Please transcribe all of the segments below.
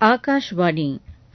ஆகாஷ்வாணி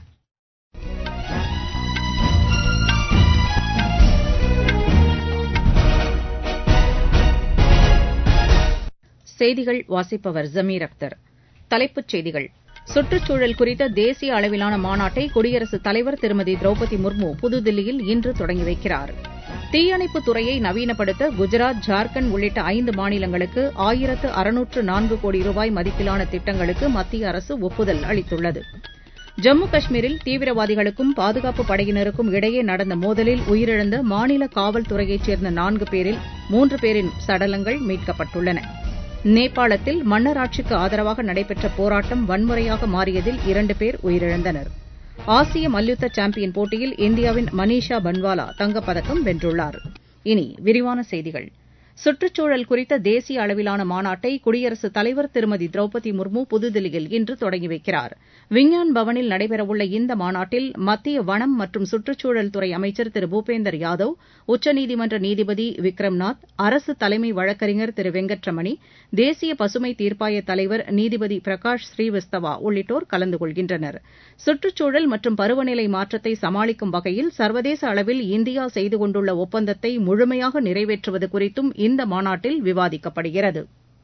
செய்திகள் வாசிப்பவர் ஜமீர் அக்தர். தலைப்புச் செய்திகள். சுற்றுச்சூழல் குறித்த தேசிய அளவிலான மாநாட்டை குடியரசுத் தலைவர் திருமதி திரௌபதி முர்மு புதுதில்லியில் இன்று தொடங்கி வைக்கிறார். தீயணைப்புத் துறையை நவீனப்படுத்த குஜராத், ஜார்க்கண்ட் உள்ளிட்ட 5 மாநிலங்களுக்கு 1604 கோடி ரூபாய் மதிப்பிலான திட்டங்களுக்கு மத்திய அரசு ஒப்புதல் அளித்துள்ளது. ஜம்மு காஷ்மீரில் தீவிரவாதிகளுக்கும் பாதுகாப்புப் படையினருக்கும் இடையே நடந்த மோதலில் உயிரிழந்த மாநில காவல்துறையைச் சேர்ந்த 4 பேரில் 3 பேரின் சடலங்கள் மீட்கப்பட்டுள்ளன. நேபாளத்தில் மன்னராட்சிக்கு ஆதரவாக நடைபெற்ற போராட்டம் வன்முறையாக மாறியதில் 2 பேர் உயிரிழந்தனர். ஆசிய மல்யுத்த சாம்பியன் போட்டியில் இந்தியாவின் மனிஷா பன்வாலா தங்கப்பதக்கம் வென்றுள்ளார். இனி விரிவான செய்திகள். சுற்றுச்சூழல் குறித்த தேசிய அளவிலான மாநாட்டை குடியரசுத் தலைவர் திருமதி திரௌபதி முர்மு புதுதில்லியில் இன்று தொடங்கி வைக்கிறார். விஞ்ஞான் பவனில் நடைபெறவுள்ள இந்த மாநாட்டில் மத்திய வனம் மற்றும் சுற்றுச்சூழல் துறை அமைச்சர் திரு பூபேந்தர் யாதவ், உச்சநீதிமன்ற நீதிபதி விக்ரம்நாத், அரசு தலைமை வழக்கறிஞர் திரு வெங்கட்ரமணி, தேசிய பசுமை தீர்ப்பாய தலைவர் நீதிபதி பிரகாஷ் ஸ்ரீவத்சவா உள்ளிட்டோர் கலந்து கொள்கின்றனர். சுற்றுச்சூழல் மற்றும் பருவநிலை மாற்றத்தை சமாளிக்கும் வகையில் சர்வதேச அளவில் இந்தியா செய்து கொண்டுள்ள ஒப்பந்தத்தை முழுமையாக நிறைவேற்றுவது குறித்தும் இந்த மாநாட்டில் விவாதிக்கப்படுகிறது.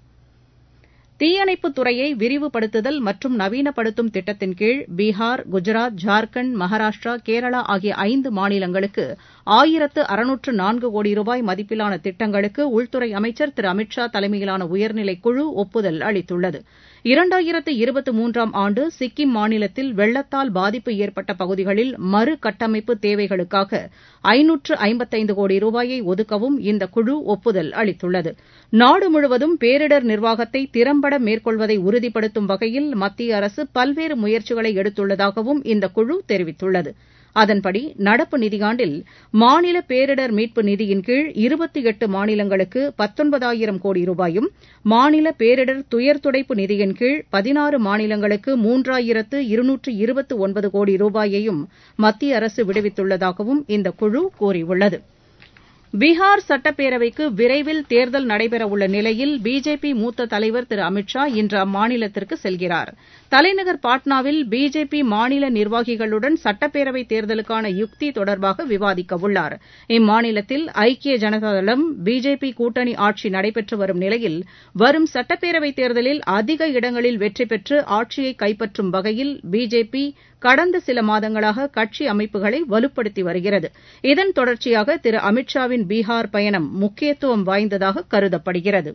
தீயணைப்புத் துறையை விரிவுபடுத்துதல் மற்றும் நவீனப்படுத்தும் திட்டத்தின் கீழ் பீகார், குஜராத், ஜார்க்கண்ட், மகாராஷ்டிரா, கேரளா ஆகிய 5 மாநிலங்களுக்கு 1604 கோடி ரூபாய் மதிப்பிலான திட்டங்களுக்கு உள்துறை அமைச்சர் திரு அமித் ஷா தலைமையிலான உயர்நிலைக் குழு ஒப்புதல் அளித்துள்ளது. 2023ஆம் ஆண்டு சிக்கிம் மாநிலத்தில் வெள்ளத்தால் பாதிப்பு ஏற்பட்ட பகுதிகளில் மறுகட்டமைப்பு தேவைகளுக்காக 555 கோடி ரூபாயை ஒதுக்கவும் இந்த குழு ஒப்புதல் அளித்துள்ளது. நாடு முழுவதும் பேரிடர் நிர்வாகத்தை திறம்பட மேற்கொள்வதை உறுதிப்படுத்தும் வகையில் மத்திய அரசு பல்வேறு முயற்சிகளை எடுத்துள்ளதாகவும் இந்த குழு தெரிவித்துள்ளது. அதன்படி நடப்பு நிதியாண்டில் மாநில பேரிடர் மீட்பு நிதியின் கீழ் 28 மாநிலங்களுக்கு 19,000 கோடி ரூபாயும், மாநில பேரிடர் துயர் துடைப்பு நிதியின் கீழ் 16 மாநிலங்களுக்கு 3,229 கோடி ரூபாயையும் மத்திய அரசு விடுவித்துள்ளதாகவும் இந்த குழு கூறியுள்ளது. பீகார் சட்டப்பேரவைக்கு விரைவில் தேர்தல் நடைபெறவுள்ள நிலையில் பிஜேபி மூத்த தலைவர் திரு அமித் ஷா இன்று அம்மாநிலத்திற்கு செல்கிறார். தலைநகர் பாட்னாவில் பிஜேபி மாநில நிர்வாகிகளுடன் சட்டப்பேரவைத் தேர்தலுக்கான யுக்தி தொடர்பாக விவாதிக்க உள்ளார். இம்மாநிலத்தில் ஐக்கிய ஜனதாதளம், பிஜேபி கூட்டணி ஆட்சி நடைபெற்று வரும் நிலையில் வரும் சட்டப்பேரவைத் தேர்தலில் அதிக இடங்களில் வெற்றி பெற்று ஆட்சியை கைப்பற்றும் வகையில் பிஜேபி கடந்த சில மாதங்களாக கட்சி அமைப்புகளை வலுப்படுத்தி வருகிறது. இதன் தொடர்ச்சியாக திரு அமித் ஷாவின் பீகார் பயணம் முக்கியத்துவம் வாய்ந்ததாக கருதப்படுகிறது.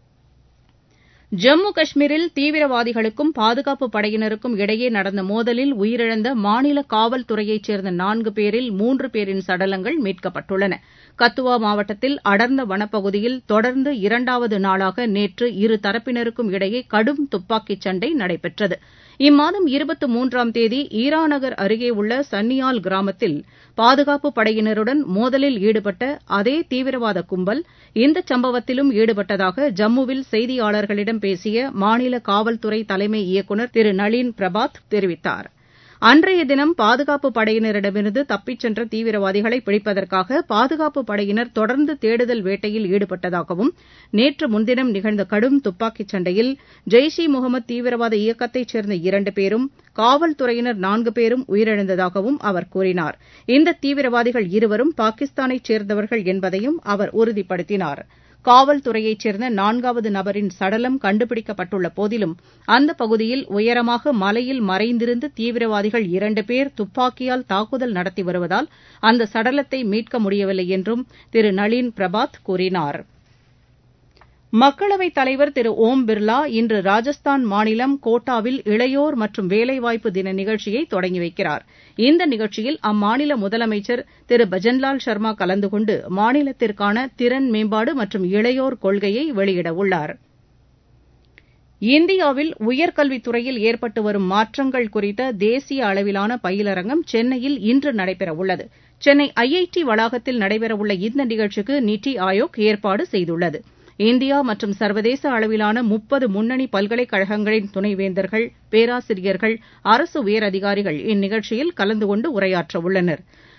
ஜம்மு காஷ்மீரில் தீவிரவாதிகளுக்கும் பாதுகாப்புப் படையினருக்கும் இடையே நடந்த மோதலில் உயிரிழந்த மாநில காவல்துறையைச் சேர்ந்த 4 பேரில் 3 பேரின் சடலங்கள் மீட்கப்பட்டுள்ளன. கத்துவா மாவட்டத்தில் அடர்ந்த வனப்பகுதியில் தொடர்ந்து 2வது நாளாக நேற்று இரு தரப்பினருக்கும் இடையே கடும் துப்பாக்கிச் சண்டை நடைபெற்றது. இம்மாதம் 23ஆம் தேதி ஈராநகர் அருகே உள்ள சன்னியால் கிராமத்தில் பாதுகாப்புப் படையினருடன் மோதலில் ஈடுபட்ட அதே தீவிரவாத கும்பல் இந்தச் சம்பவத்திலும் ஈடுபட்டதாக ஜம்முவில் செய்தியாளர்களிடம் பேசிய மாநில காவல்துறை தலைமை இயக்குநர் திரு நளின் பிரபாத் தெரிவித்தார். அன்றைய தினம் பாதுகாப்புப் படையினரிடமிருந்து தப்பிச் சென்ற தீவிரவாதிகளை பிடிப்பதற்காக பாதுகாப்புப் படையினர் தொடர்ந்து தேடுதல் வேட்டையில் ஈடுபட்டதாகவும், நேற்று முன்தினம் நிகழ்ந்த கடும் துப்பாக்கிச் சண்டையில் ஜெய்ஷ் இ முகமது தீவிரவாத இயக்கத்தைச் சேர்ந்த 2 பேரும், காவல்துறையினர் 4 பேரும் உயிரிழந்ததாகவும் அவர் கூறினார். இந்த தீவிரவாதிகள் இருவரும் பாகிஸ்தானைச் சேர்ந்தவர்கள் என்பதையும் அவர் உறுதிப்படுத்தினார். காவல்துறையைச் சேர்ந்த 4வது நபரின் சடலம் கண்டுபிடிக்கப்பட்டுள்ள போதிலும் அந்தப் பகுதியில் உயரமாக மலையில் மறைந்திருந்து தீவிரவாதிகள் 2 பேர் துப்பாக்கியால் தாக்குதல் நடத்தி வருவதால் அந்த சடலத்தை மீட்க முடியவில்லை என்றும் திரு நளின் பிரபாத் கூறினார். மக்களவைத் தலைவர் திரு ஓம் பிர்லா இன்று ராஜஸ்தான் மாநிலம் கோட்டாவில் இளையோர் மற்றும் வேலைவாய்ப்பு தின நிகழ்ச்சியை தொடங்கி வைக்கிறார். இந்த நிகழ்ச்சியில் அம்மாநில முதலமைச்சர் திரு பஜன்லால் சர்மா கலந்து கொண்டு மாநிலத்திற்கான திறன் மேம்பாடு மற்றும் இளையோர் கொள்கையை வெளியிடவுள்ளார். இந்தியாவில் உயர்கல்வித்துறையில் ஏற்பட்டு வரும் மாற்றங்கள் குறித்த தேசிய அளவிலான பயிலரங்கம் சென்னையில் இன்று நடைபெறவுள்ளது. சென்னை ஐஐடி வளாகத்தில் நடைபெறவுள்ள இந்த நிகழ்ச்சிக்கு நித்தி ஆயோக் ஏற்பாடு செய்துள்ளது. இந்தியா மற்றும் சர்வதேச அளவிலான 30 முன்னணி பல்கலைக்கழகங்களின் துணைவேந்தர்கள், பேராசிரியர்கள், அரசு உயரதிகாரிகள் இந்நிகழ்ச்சியில் கலந்து கொண்டு உரையாற்றவுள்ளனர்.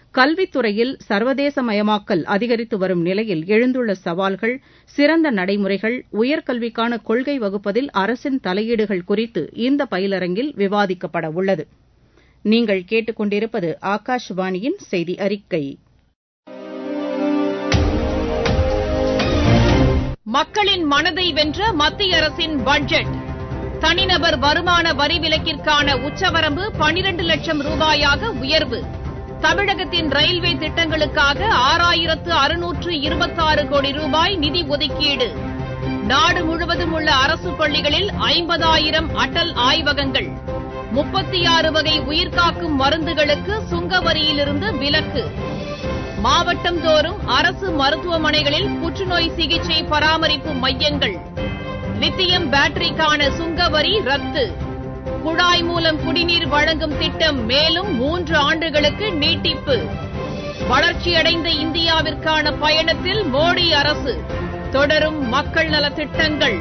கல்வித்துறையில் சர்வதேசமயமாக்கல் அதிகரித்து வரும் நிலையில் எழுந்துள்ள சவால்கள், சிறந்த நடைமுறைகள், உயர்கல்விக்கான கொள்கை வகுப்பதில் அரசின் தலையீடுகள் குறித்து இந்த பயிலரங்கில் விவாதிக்கப்பட உள்ளது. நீங்கள் கேட்டுக்கொண்டிருப்பது ஆகாஷவாணியின் செய்தி அறிக்கை. மக்களின் மனதை வென்ற மத்திய அரசின் பட்ஜெட். தனிநபர் வருமான வரி விலக்கிற்கான உச்சவரம்பு 12 லட்சம் ரூபாயாக உயர்வு. தமிழகத்தின் ரயில்வே திட்டங்களுக்காக 6626 கோடி ரூபாய் நிதி ஒதுக்கீடு. நாடு முழுவதும் உள்ள அரசு பள்ளிகளில் 50,000 அடல் ஆய்வகங்கள். 36 வகை உயிர்காக்கும் மருந்துகளுக்கு சுங்க வரியிலிருந்து விலக்கு. மாவட்டம் தோறும் அரசு மருத்துவமனைகளில் புற்றுநோய் சிகிச்சை பராமரிப்பு மையங்கள். லித்தியம் பேட்டரிக்கான சுங்க வரி ரத்து. குழாய் மூலம் குடிநீர் வழங்கும் திட்டம் மேலும் 3 ஆண்டுகளுக்கு நீட்டிப்பு. வளர்ச்சியடைந்த இந்தியாவிற்கான பயணத்தில் மோடி அரசு. தொடரும் மக்கள் நலத் திட்டங்கள்.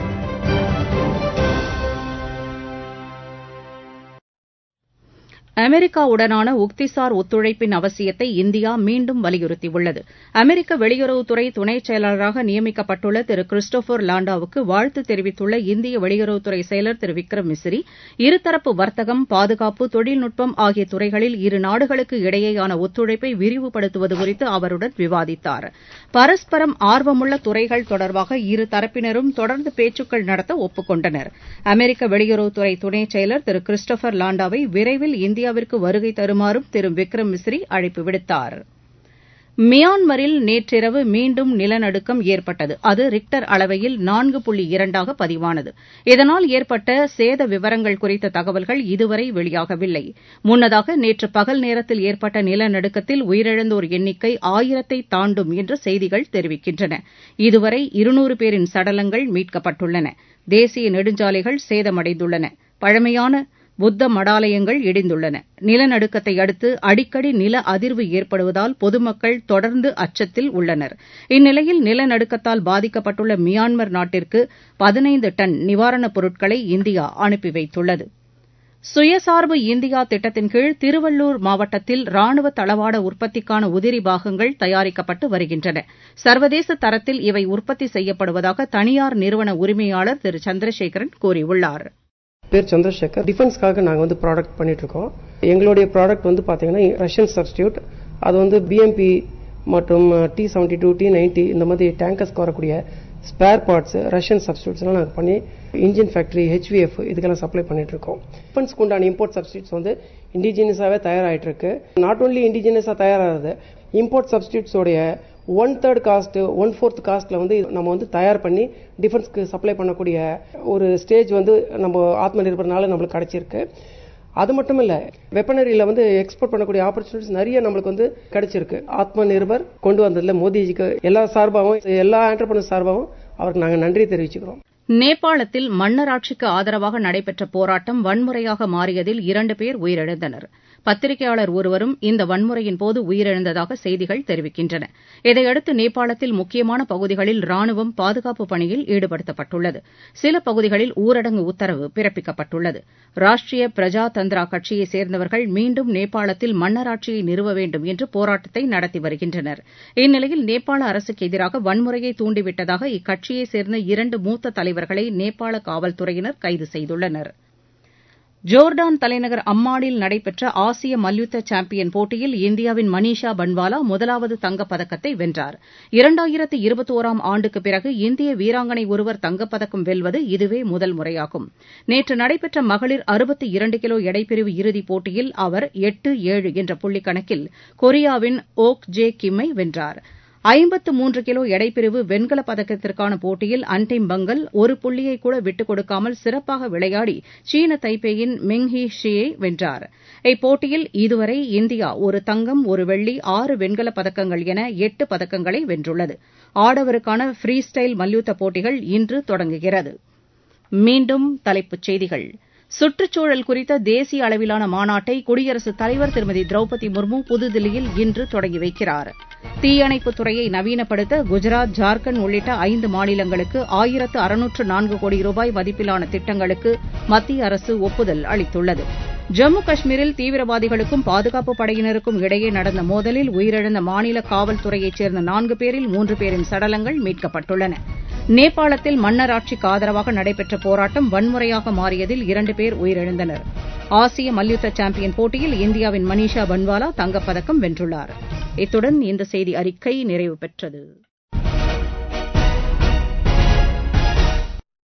அமெரிக்காவுடனான உக்திசார் ஒத்துழைப்பின் அவசியத்தை இந்தியா மீண்டும் வலியுறுத்தியுள்ளது. அமெரிக்க வெளியுறவுத்துறை துணைச் செயலாளராக நியமிக்கப்பட்டுள்ள திரு கிறிஸ்டோபர் லாண்டாவுக்கு வாழ்த்து தெரிவித்துள்ள இந்திய வெளியுறவுத்துறை செயலர் திரு விக்ரம் மிஸ்ரி, இருதரப்பு வர்த்தகம், பாதுகாப்பு, தொழில்நுட்பம் ஆகிய துறைகளில் இரு நாடுகளுக்கு இடையேயான ஒத்துழைப்பை விரிவுபடுத்துவது குறித்து அவருடன் விவாதித்தார். பரஸ்பரம் ஆர்வமுள்ள துறைகள் தொடர்பாக இரு தரப்பினரும் தொடர்ந்து பேச்சுக்கள் நடத்த ஒப்புக் கொண்டனர். அமெரிக்க வெளியுறவுத்துறை துணைச் செயலர் திரு கிறிஸ்டோபர் லாண்டாவை விரைவில் இந்தியாவிற்கு வருகை தருமாறும் திரு விக்ரம் மிஸ்ரி அழைப்பு விடுத்தார். மியான்மரில் நேற்றிரவு மீண்டும் நிலநடுக்கம் ஏற்பட்டது. அது ரிக்டர் அளவையில் 4.2 பதிவானது. இதனால் ஏற்பட்ட சேத விவரங்கள் குறித்த தகவல்கள் இதுவரை வெளியாகவில்லை. முன்னதாக நேற்று பகல் நேரத்தில் ஏற்பட்ட நிலநடுக்கத்தில் உயிரிழந்தோர் எண்ணிக்கை 1000-ஐ தாண்டும் என்று செய்திகள் தெரிவிக்கின்றன. இதுவரை 200 பேரின் சடலங்கள் மீட்கப்பட்டுள்ளன. தேசிய நெடுஞ்சாலைகள் சேதமடைந்துள்ளன. பழமையான புத்த மடாலயங்கள் இடிந்துள்ளன. நிலநடுக்கத்தை அடுத்து அடிக்கடி நில அதிர்வு ஏற்படுவதால் பொதுமக்கள் தொடர்ந்து அச்சத்தில் உள்ளனர். இந்நிலையில் நிலநடுக்கத்தால் பாதிக்கப்பட்டுள்ள மியான்மர் நாட்டிற்கு 15 டன் நிவாரணப் பொருட்களை இந்தியா அனுப்பி வைத்துள்ளது. சுயசார்பு இந்தியா திட்டத்தின் கீழ் திருவள்ளூர் மாவட்டத்தில் ராணுவ தளவாட உற்பத்திக்கான உதிரி பாகங்கள் தயாரிக்கப்பட்டு வருகின்றன. சர்வதேச தரத்தில் இவை உற்பத்தி செய்யப்படுவதாக தனியார் நிறுவன உரிமையாளர் திரு சந்திரசேகரன் கூறியுள்ளார். பேர் சந்திரசேகர். டிஃபென்ஸ்க்காக நாங்கள் ப்ராடக்ட் பண்ணிட்டு இருக்கோம். எங்களுடைய ப்ராடக்ட் பார்த்தீங்கன்னா ரஷ்யன் சப்ஸ்டியூட். அது பிஎம்பி மற்றும் T-72, T-90 இந்த மாதிரி டேங்கர்ஸ்க்கு வரக்கூடிய ஸ்பேர் பார்ட்ஸ், ரஷ்யன் சப்ஸ்டியூட்ஸ்லாம் நாங்கள் பண்ணி இன்ஜின் ஃபேக்டரி, HVF இதுக்கெல்லாம் சப்ளை பண்ணிட்டு இருக்கோம். டிஃபென்ஸ்க்கு உண்டான இம்போர்ட் சப்ஸ்டியூட்ஸ் இண்டிஜினியஸாவே தயாராகிட்டு இருக்கு. நாட் ஓன்லி இண்டிஜினியஸா தயாராகுது, இம்போர்ட் சப்ஸ்டியூட்ஸோடைய 1/3 காஸ்ட், 1/4 காஸ்ட்ல நம்ம தயார் பண்ணி டிஃபென்ஸ்க்கு சப்ளை பண்ணக்கூடிய ஒரு ஸ்டேஜ் நம்ம ஆத்ம நிர்பர்னால நம்மளுக்கு கிடைச்சிருக்கு. அது மட்டும் இல்ல, வெப்பனரியில எக்ஸ்போர்ட் பண்ணக்கூடிய ஆப்பர்ச்சுனிட்டிஸ் நிறைய நம்மளுக்கு கிடைச்சிருக்கு. ஆத்ம நிர்பர் கொண்டு வந்ததுல மோடிஜிக்கு எல்லா சார்பாகவும், எல்லா ஆண்டர்பிரனர் சார்பாகவும் அவருக்கு நாங்கள் நன்றி தெரிவிச்சுக்கிறோம். நேபாளத்தில் மன்னராட்சிக்கு ஆதரவாக நடைபெற்ற போராட்டம் வன்முறையாக மாறியதில் 2 பேர் உயிரிழந்தனர். பத்திரிகையாளர் ஒருவரும் இந்த வன்முறையின் போது உயிரிழந்ததாக செய்திகள் தெரிவிக்கின்றன. இதையடுத்து நேபாளத்தில் முக்கியமான பகுதிகளில் ராணுவம் பாதுகாப்பு பணியில் ஈடுபடுத்தப்பட்டுள்ளது. சில பகுதிகளில் ஊரடங்கு உத்தரவு பிறப்பிக்கப்பட்டுள்ளது. ராஷ்டிரிய பிரஜா தந்திரா கட்சியைச் சேர்ந்தவர்கள் மீண்டும் நேபாளத்தில் மன்னராட்சியை நிறுவ வேண்டும் என்று போராட்டத்தை நடத்தி வருகின்றனர். இந்நிலையில் நேபாள அரசுக்கு எதிராக வன்முறையை தூண்டிவிட்டதாக இக்கட்சியைச் சேர்ந்த 2 மூத்த தலைவர்களை நேபாள காவல்துறையினர் கைது செய்துள்ளனர். ஜோர்டான் தலைநகர் அம்மானில் நடைபெற்ற ஆசிய மல்யுத்த சாம்பியன் போட்டியில் இந்தியாவின் மனிஷா பன்வாலா முதலாவது தங்கப்பதக்கத்தை வென்றார். 2021ஆம் ஆண்டுக்குப் பிறகு இந்திய வீராங்கனை ஒருவர் தங்கப்பதக்கம் வெல்வது இதுவே முதல் முறையாகும். நேற்று நடைபெற்ற மகளிர் 62 கிலோ எடைப்பிரிவு இறுதிப் போட்டியில் அவர் 8-7 என்ற புள்ளிக்கணக்கில் கொரியாவின் ஓக் ஜே கிம்மை வென்றார். 53 கிலோ எடைப்பிரிவு வெண்கலப் பதக்கத்திற்கான போட்டியில் அன்டிம் பங்கல் ஒரு புள்ளியை கூட விட்டுக் கொடுக்காமல் சிறப்பாக விளையாடி சீன தைப்பேயின் மெங் ஹி ஷியை வென்றார். இப்போட்டியில் இதுவரை இந்தியா 1 தங்கம், 1 வெள்ளி, 6 வெண்கலப் பதக்கங்கள் என 8 பதக்கங்களை வென்றுள்ளது. ஆடவருக்கான ஃப்ரீ ஸ்டைல் மல்யுத்த போட்டிகள் இன்று தொடங்குகிறது. மீண்டும் தலைப்புச் செய்திகள். சுற்றுச்சூழல் குறித்த தேசிய அளவிலான மாநாட்டை குடியரசுத் தலைவர் திருமதி திரௌபதி முர்மு புதுதில்லியில் இன்று தொடங்கி வைக்கிறார். தீயணைப்புத் துறையை நவீனப்படுத்த குஜராத், ஜார்க்கண்ட் உள்ளிட்ட 5 மாநிலங்களுக்கு 1604 கோடி ரூபாய் மதிப்பிலான திட்டங்களுக்கு மத்திய அரசு ஒப்புதல் அளித்துள்ளது. ஜம்மு காஷ்மீரில் தீவிரவாதிகளுக்கும் பாதுகாப்பு படையினருக்கும் இடையே நடந்த மோதலில் உயிரிழந்த மாநில காவல்துறையைச் சேர்ந்த 4 பேரில் 3 பேரின் சடலங்கள் மீட்கப்பட்டுள்ளன. நேபாளத்தில் மன்னர் ஆட்சிக்கு ஆதரவாக நடைபெற்ற போராட்டம் வன்முறையாக மாறியதில் 2 பேர் உயிரிழந்தனர். ஆசிய மல்யுத்த சாம்பியன் போட்டியில் இந்தியாவின் மனிஷா பன்வாலா தங்கப்பதக்கம் வென்றுள்ளார். இத்துடன் இந்த செய்தி அறிக்கை நிறைவு பெற்றது.